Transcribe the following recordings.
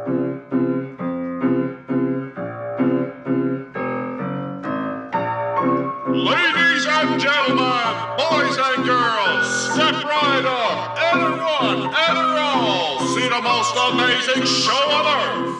Ladies and gentlemen, boys and girls, step right up, everyone, all, see the most amazing show on earth.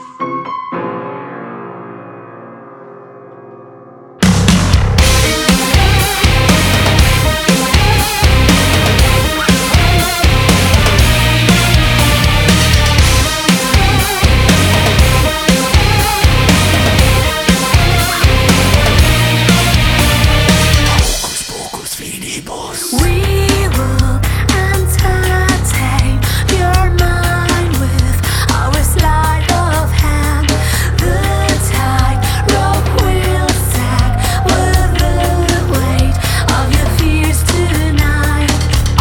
We will entertain your mind with our sleight of hand. The tightrope will sag with the weight of your fears tonight.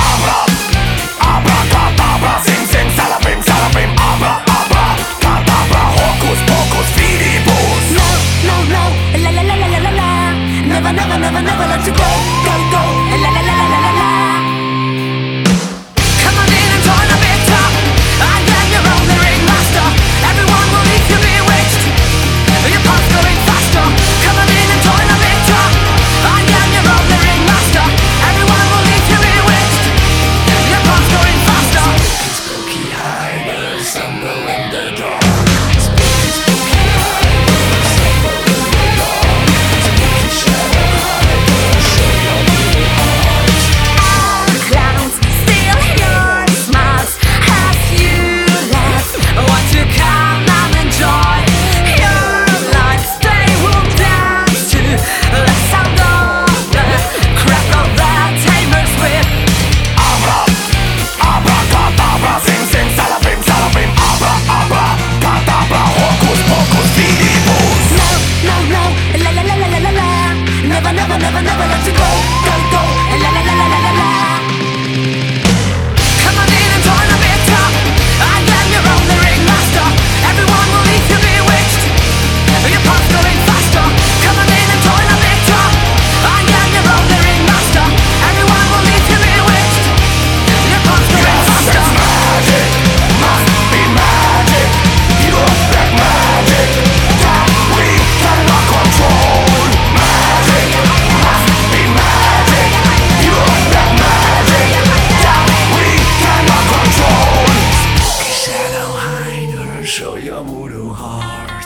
Abracadabra, sing sing salabim salabim, abracadabra, hocus pocus fidibus. No, la la la la la la la. Never let you go, go. La la la la la la la. Come on in and join the big top. I am your only ringmaster. Everyone will leave you bewitched. Your pulse going faster. Come on in and join the big top. I am your only ringmaster. Everyone will leave you bewitched. Your pulse going faster. Spooky hiders, stumble in the dark. Never let you go, go. La la la la la la la. Come on in and join the big top. I am your only ringmaster. Everyone will leave you bewitched. Your pulse going faster. Come on in and join the big top. I am your only ringmaster. Everyone will leave you bewitched. Your pulse going faster. Magic must be magic. You look like magic that we cannot control. Show your voodoo heart.